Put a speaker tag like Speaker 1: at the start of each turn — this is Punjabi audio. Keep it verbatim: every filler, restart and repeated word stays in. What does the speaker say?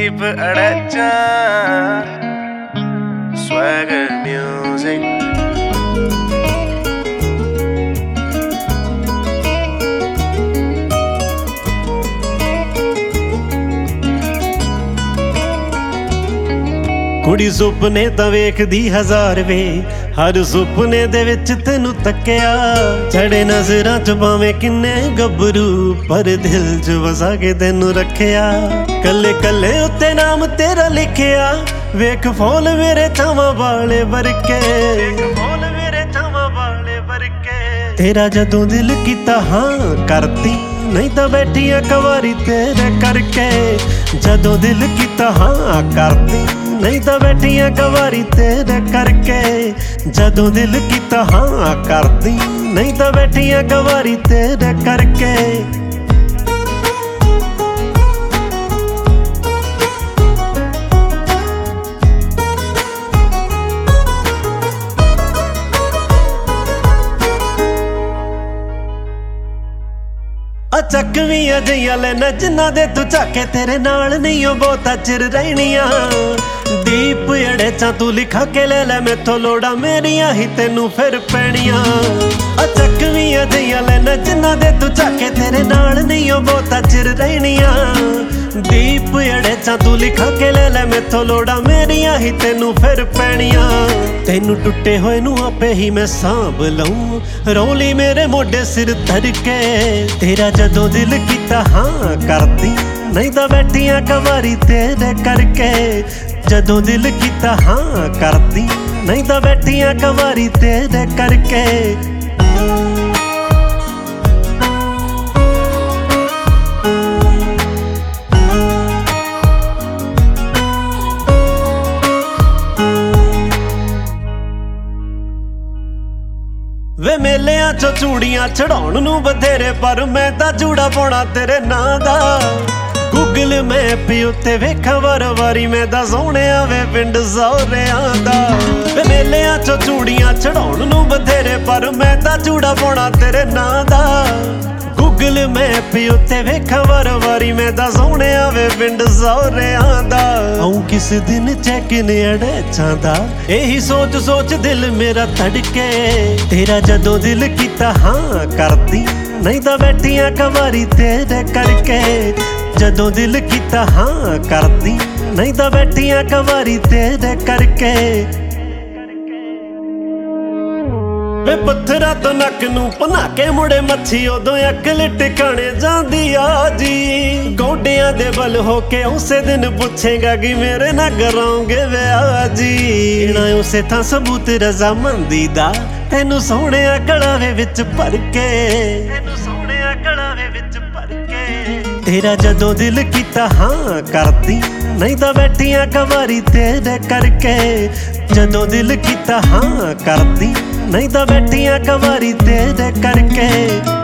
Speaker 1: Deep Arecha Swagger music.
Speaker 2: ਕੁੜੀ ਸੁਪਨੇ ਤਾਂ ਵੇਖਦੀ ਹਜ਼ਾਰ ਵੇ, ਹਰ ਸੁਪਨੇ ਦੇ ਵਿੱਚ ਤੈਨੂੰ ਤੱਕਿਆ। ਛੜੇ ਨਜ਼ਰਾਂ ਚ ਭਾਵੇਂ ਕਿੰਨੇ ਗੱਭਰੂ, ਪਰ ਦਿਲ ਚ ਵਸਾ ਕੇ ਤੈਨੂੰ ਰੱਖਿਆ। ਕੱਲੇ ਕੱਲੇ ਉੱਤੇ ਨਾਮ ਤੇਰਾ ਲਿਖਿਆ, ਵੇਖ ਫੁੱਲ ਮੇਰੇ ਚਾਵਾਂ ਵਾਲੇ ਵਰਕੇ, ਫੁੱਲ ਮੇਰੇ ਚਾਵਾਂ ਵਾਲੇ ਵਰਕੇ। ਤੇਰਾ ਜਦੋਂ ਦਿਲ ਕੀਤਾ ਹਾਂ ਕਰਤੀ, ਨਹੀਂ ਤਾਂ ਬੈਠੀ ਆ ਕਵਾਰੀ ਤੇਰੇ ਕਰਕੇ। ਜਦੋਂ ਦਿਲ ਕੀਤਾ ਹਾਂ ਕਰਤੀ, ਨਹੀਂ ਤਾਂ ਬੈਠੀ ਆ ਕਵਾਰੀ ਤੇਰੇ ਕਰਕੇ। ਜਦੋਂ ਦਿਲ ਕੀਤਾ ਹਾਂ ਕਰਦੀ, ਨਹੀਂ ਤਾਂ ਬੈਠੀ ਆ ਕਵਾਰੀ ਤੇਰੇ ਕਰਕੇ। ਆ ਚੱਕਵੀਂ ਅਜਿਹੀਆਂ ਲੈਣਾ ਜਿਨ੍ਹਾਂ ਦੇ ਤੂੰ ਝਾਕੇ, ਤੇਰੇ ਨਾਲ ਨਹੀਂ ਉਹ ਬਹੁਤਾ ਚਿਰ ਰਹਿਣੀਆਂ। ਦੀਪ ਅੜੇਚਾਂ ਤੂੰ ਲਿਖਾ ਕੇ ਲੈ ਲੈ ਮੈਥੋਂ ਲੋੜਾਂ ਮੇਰੀਆਂ ਹੀ ਤੈਨੂੰ ਫਿਰ ਪੈਣੀਆਂ। ਆ ਚੱਕਵੀਂ ਅਜਿਹੀਆਂ ਲੈਣਾ ਜਿਨ੍ਹਾਂ ਦੇ ਤੂੰ ਝਾਕੇ, ਤੇਰੇ ਨਾਲ ਨਹੀਂ ਉਹ ਬਹੁਤਾ ਚਿਰ ਰਹਿਣੀਆਂ। ਦੀਪ ਅੜੇਚਾਂ ਤੂੰ ਲਿਖਾ ਕੇ ਲੈ ਲੈ ਮੈਥੋਂ ਲੋੜਾਂ ਮੇਰੀਆਂ ਹੀ ਤੈਨੂੰ ਫਿਰ ਪੈਣੀਆਂ। ਤੈਨੂੰ ਟੁੱਟੇ ਹੋਏ ਨੂੰ ਆਪੇ ਹੀ ਮੈਂ ਸਾਂਭ ਲਊਂ, ਰੌਲੀ ਮੇਰੇ ਮੋਢੇ ਸਿਰ ਧਰ ਕੇ। ਤੇਰਾ ਜਦੋਂ ਦਿਲ ਕੀਤਾ ਹਾਂ ਕਰਦੀ, ਨਹੀਂ ਤਾਂ ਬੈਠੀਆਂ ਕਵਾਰੀ ਤੇਰੇ ਕਰਕੇ। ਜਦੋਂ ਦਿਲ ਕੀਤਾ ਹਾਂ ਕਰਦੀ, ਨਹੀਂ ਤਾਂ ਬੈਠੀਆਂ ਕਵਾਰੀ ਤੇਰੇ ਕਰਕੇ। ਵੇ ਮੇਲਿਆਂ ਚੋਂ ਚੂੜੀਆਂ ਚੜਾਉਣ ਨੂੰ ਬਥੇਰੇ, ਪਰ ਮੈਂ ਤਾਂ ਚੂੜਾ ਪਾਉਣਾ ਤੇਰੇ ਨਾਂ ਦਾ। ਗੂਗਲ ਮੈਪ ਉੱਤੇ ਵੇਖਾਂ ਵਾਰ ਵਾਰੀ ਮੈਂ ਤਾਂ ਸੋਹਣਿਆ ਵੇ ਪਿੰਡ ਸਹੁਰਿਆਂ ਦਾ। ਵੇ ਮੇਲਿਆਂ ਚੋਂ ਚੂੜੀਆਂ ਚੜਾਉਣ ਨੂੰ ਬਥੇਰੇ, ਪਰ ਮੈਂ ਤਾਂ ਚੂੜਾ ਪਾਉਣਾ ਤੇਰੇ ਨਾਂ ਦਾ। ਗੂਗਲ ਮੈਪ ਉੱਤੇ ਵੇਖਾਂ ਵਾਰ ਵਾਰੀ ਮੈਂ ਤਾਂ ਸੋਹਣਿਆ ਵੇ ਪਿੰਡ ਸਹੁਰਿਆਂ ਦਾ। ਆਉਂ ਕਿਸ ਦਿਨ ਚੈੱਕਨ ਅੜੇਚਾਂ ਦਾ, ਇਹੀ ਸੋਚ ਸੋਚ ਦਿਲ ਮੇਰਾ ਧੜਕੇ। ਤੇਰਾ ਜਦੋਂ ਦਿਲ ਕੀਤਾ ਹਾਂ ਕਰਦੀ, ਨਹੀਂ ਤਾਂ ਬੈਠੀਆਂ ਕਵਾਰੀ ਤੇਰੇ ਕਰਕੇ। ਜਦੋਂ ਦਿਲ ਕੀਤਾ ਹਾਂ ਕਰਦੀ, ਨਹੀਂ ਤਾਂ ਬੈਠੀਆਂ ਕਵਾਰੀ ਤੇਰੇ ਕਰਕੇ। ਵੇ ਪੱਥਰਾਂ ਤੋਂ ਨੱਕ ਨੂੰ ਭਨਾ ਕੇ ਮੁੜੇ ਮੱਛੀ, ਉਦੋਂ ਅਕਲ ਟਿਕਾਣੇ ਜਾਂਦੀ ਆ ਜੀ। ਗੋਡਿਆਂ ਦੇ ਬਲ ਹੋ ਕੇ ਉਸੇ ਦਿਨ ਪੁੱਛੇਗਾ ਕਿ ਮੇਰੇ ਨਾਲ ਕਰਾਉਂਗੇ ਵਿਆਹ ਜੀ। ਨਾ ਉਸੇ ਥਾਂ ਸਬੂਤ ਰਜ਼ਾਮੰਦੀ ਦਾ, ਤੈਨੂੰ ਸੋਹਣਿਆ ਕੜਾਵੇ ਵਿੱਚ ਭਰ ਕੇ, ਤੈਨੂੰ ਸੋਹਣਿਆ ਕੜਾਵੇ ਵਿੱਚ ਭਰ ਕੇ। ਤੇਰਾ ਜਦੋਂ ਦਿਲ ਕੀਤਾ ਹਾਂ ਕਰਦੀ, ਨਹੀਂ ਤਾਂ ਬੈਠੀਆਂ ਕਵਾਰੀ ਤੇਰੇ ਕਰਕੇ। ਜਦੋਂ ਦਿਲ ਕੀਤਾ ਹਾਂ ਕਰਦੀ, ਨਹੀਂ ਤਾਂ ਬੈਠੀਆਂ ਕਵਾਰੀ ਤੇਰੇ ਕਰਕੇ।